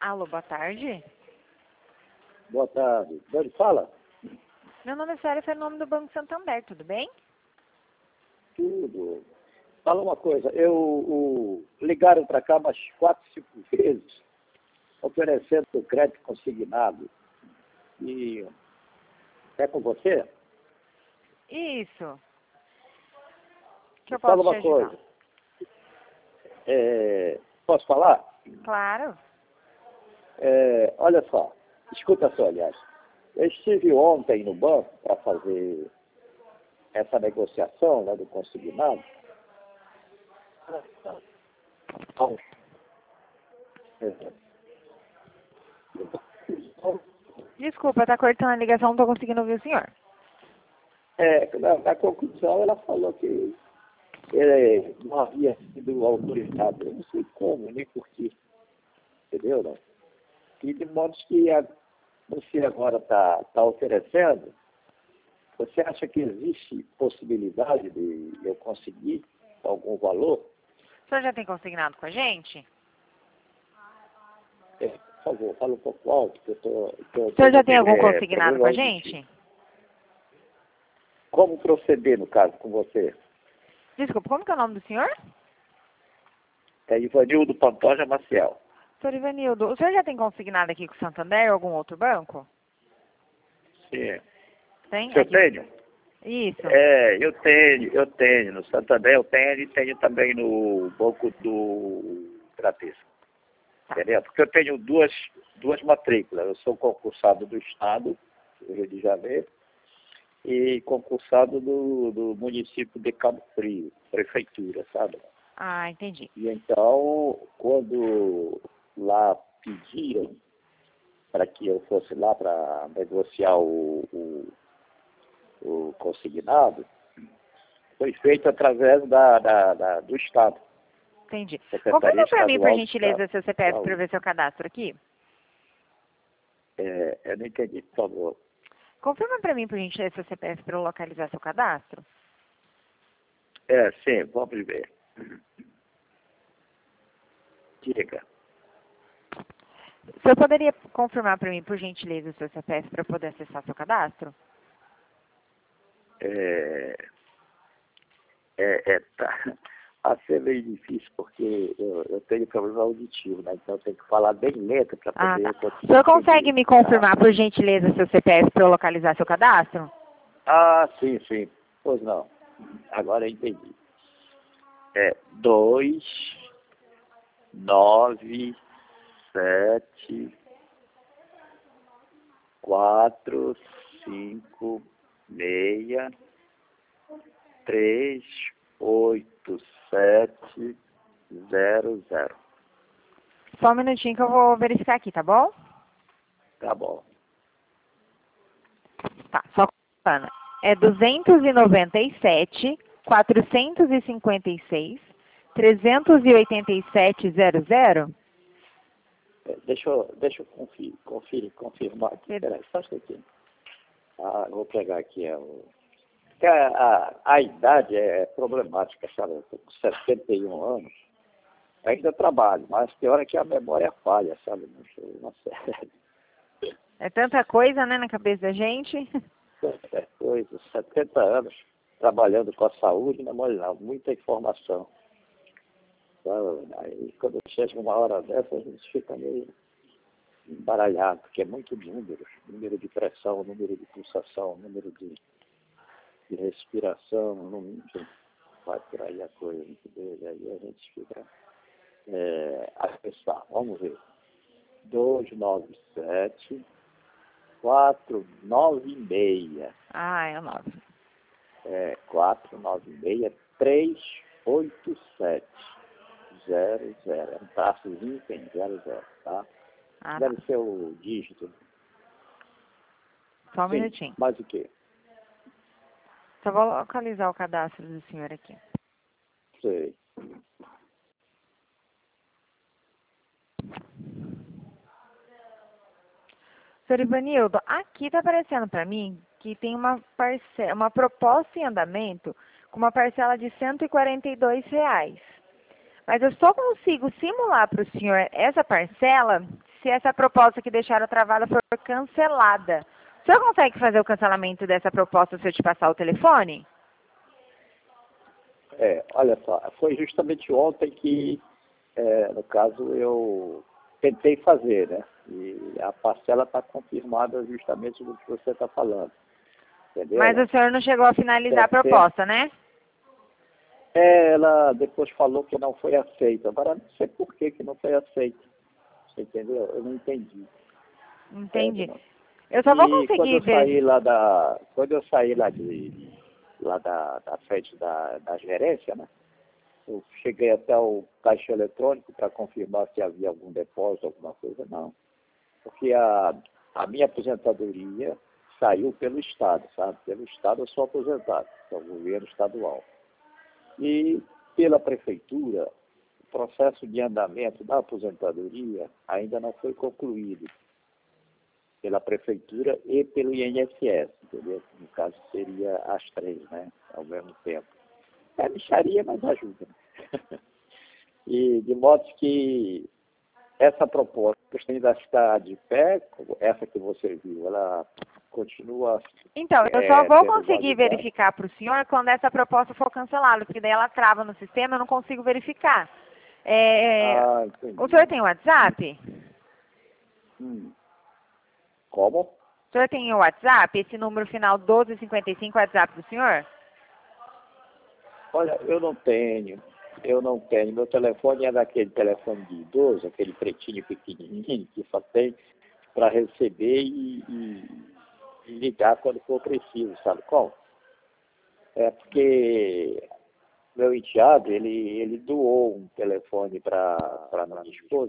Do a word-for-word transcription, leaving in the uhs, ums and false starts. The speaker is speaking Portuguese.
Alô, boa tarde. Boa tarde. Onde fala? Meu nome é Sara Fernando do Banco Santander, tudo bem? Tudo. Fala uma coisa, eu o, ligaram para cá umas quatro, cinco vezes, oferecendo crédito consignado. E é com você? Isso. Que eu Fala posso te uma ajudar? coisa. É, posso falar? Claro. É, olha só, escuta só, aliás. Eu estive ontem no banco para fazer essa negociação, né, do consignado. Desculpa, tá cortando a ligação, não tô conseguindo ouvir o senhor. É, na, na conclusão ela falou que ele não havia sido autorizado. Eu não sei como, nem por quê. Entendeu, não? E de modo que a, você agora está tá oferecendo, você acha que existe possibilidade de eu conseguir algum valor? O senhor já tem consignado com a gente? É, por favor, fala um pouco alto, que eu tô, que eu O senhor já tem é, algum consignado com a problema auditivo. gente? Como proceder, no caso, com você? Desculpa, como que é o nome do senhor? É Ivanildo Pantoja Maciel. Senhor Ivanildo, o senhor já tem consignado aqui com o Santander ou algum outro banco? Sim. Tem? Eu Aqui. tenho? Isso. É, eu tenho, eu tenho. No Santander eu tenho e tenho também no Banco do Bradesco. Tá. Entendeu? Porque eu tenho duas, duas matrículas. Eu sou concursado do Estado, do Rio de Janeiro, e concursado do, do município de Cabo Frio, prefeitura, sabe? Ah, entendi. E então, quando lá pediram para que eu fosse lá para negociar o, o, o consignado, foi feito através da, da, da, do Estado. Entendi. Secretaria Confirma para mim, por Estadual do gentileza, Estado. seu C P F Saúde. para eu ver seu cadastro aqui. É, eu não entendi, por favor. Confirma para mim, por gentileza, seu C P F para eu localizar seu cadastro. É, sim, vamos ver. Diga. O senhor poderia confirmar para mim, por gentileza, o seu C P F para eu poder acessar seu cadastro? É, é, é, tá, a ser meio difícil porque eu, eu tenho problema auditivo, né? Então eu tenho que falar bem lento para Ah, poder tá. conseguir O senhor consegue entender, me tá? confirmar, por gentileza, seu C P F para eu localizar seu cadastro? Ah, sim, sim. Pois não. Agora eu entendi. É dois, nove, sete, quatro, cinco, meia, três, oito, sete, zero, zero. Só um minutinho que eu vou verificar aqui, tá bom? Tá bom. Tá, só confirmando. É duzentos e noventa e sete, quatrocentos e cinquenta e seis, trezentos e oitenta e sete, zero zero? É, deixa eu, deixa eu conferir, conferir, confirmar aqui. Peraí, só um pouquinho. Ah, vou pegar aqui. É, o... Porque a, a, a idade é problemática, sabe? Eu tô com sessenta e um anos. Ainda trabalho, mas pior é que a memória falha, sabe? Não sei, não sei. É tanta coisa, né, na cabeça da gente. É coisa, setenta anos trabalhando com a saúde, não é não, muita informação. Então, aí, quando chega uma hora dessa, a gente fica meio embaralhado, porque é muito número, número de pressão, número de pulsação, número de, de respiração, número, vai por aí a coisa, entendeu? E aí a gente fica é, a pensar, vamos ver, dois nove sete, quatro nove seis, Ah, é o nove. é, quatro nove seis, três oito sete, zero zero, é um traçozinho tem zero zero, tá? Ah, tá. Deve ser o dígito. Só um Sim, minutinho. mais o quê? Só vou localizar o cadastro do senhor aqui. Sei. Senhor Ivanildo, aqui está aparecendo para mim que tem uma, parcela, uma proposta em andamento com uma parcela de cento e quarenta e dois reais. Mas eu só consigo simular para o senhor essa parcela se essa proposta que deixaram travada for cancelada. O senhor consegue fazer o cancelamento dessa proposta se eu te passar o telefone? É, olha só, foi justamente ontem que, é, no caso, eu tentei fazer, né? E a parcela está confirmada justamente do que você está falando. Entendeu? Mas o senhor não chegou a finalizar a proposta, né? É, ela depois falou que não foi aceita. Agora, não sei por que, que não foi aceita. Você entendeu? Eu não entendi. Entendi. É, eu só vou e quando conseguir eu ver. saí lá da, quando eu saí lá de, lá da, da frente da, da gerência, né? Eu cheguei até o caixa eletrônico para confirmar se havia algum depósito, alguma coisa, não. Porque a, a minha aposentadoria saiu pelo Estado, sabe? Pelo Estado eu sou aposentado, é o governo estadual. E pela prefeitura, o processo de andamento da aposentadoria ainda não foi concluído. Pela prefeitura e pelo I N S S, entendeu? No caso seria as três, né? Ao mesmo tempo. É mixaria, mas ajuda. E de modo que essa proposta ainda está de pé, essa que você viu, ela continua. Então, eu é, só vou tendo conseguir validade. verificar para o senhor quando essa proposta for cancelada, porque daí ela trava no sistema, eu não consigo verificar. É, Ah, entendi. o senhor tem WhatsApp? Hum. Como? O senhor tem o WhatsApp? Esse número final doze cinquenta e cinco é o WhatsApp do senhor? Olha, eu não tenho. Eu não tenho. Meu telefone é daquele telefone de idoso, aquele pretinho pequenininho, que só tem para receber e, e, e ligar quando for preciso, sabe como? É porque meu enteado, ele, ele doou um telefone para a minha esposa.